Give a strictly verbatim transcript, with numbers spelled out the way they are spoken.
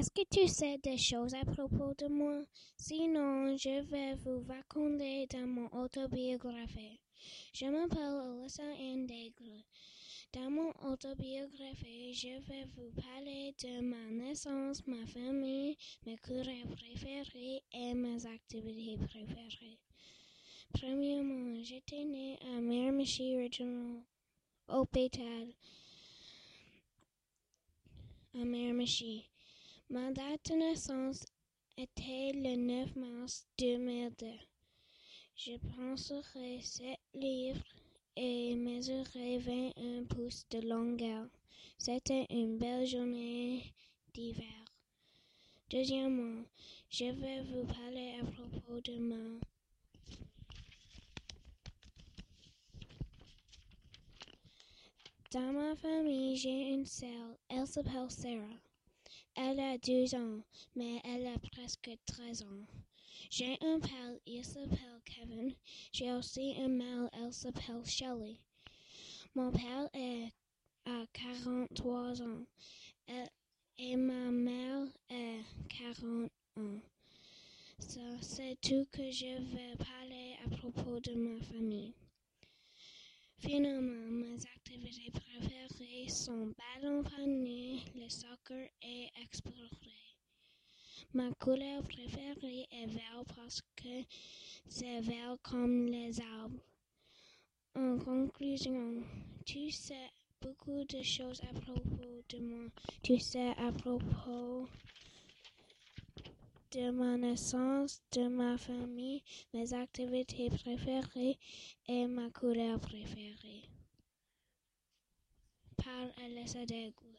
Est-ce que tu sais des choses à propos de moi? Sinon, je vais vous raconter dans mon autobiographie. Je m'appelle Alyssa Indègre. Dans mon autobiographie, je vais vous parler de ma naissance, ma famille, mes couleurs préférées et mes activités préférées. Premièrement, j'étais née à Miramichi Regional Hôpital à Miramichi. Ma date de naissance était le neuf mars deux mille deux. Je penserai sept livres et mesurais vingt et un pouces de longueur. C'était une belle journée d'hiver. Deuxièmement, je vais vous parler à propos de ma Dans ma famille, j'ai une sœur. Elle s'appelle Sarah. Elle a douze ans, mais elle a presque treize ans. J'ai un père, il s'appelle Kevin. J'ai aussi une mère, elle s'appelle Shelley. Mon père est à quarante-trois ans elle, et ma mère a quarante ans. Ça, c'est tout que je vais parler à propos de ma famille. Finalement, mes activités préférées sont ballon panier, le soccer et explorer. Ma couleur préférée est vert parce que c'est vert comme les arbres. En conclusion, tu sais beaucoup de choses à propos de moi. Tu sais à propos de ma naissance, de ma famille, mes activités préférées et ma couleur préférée. Par Alyssa Indègre.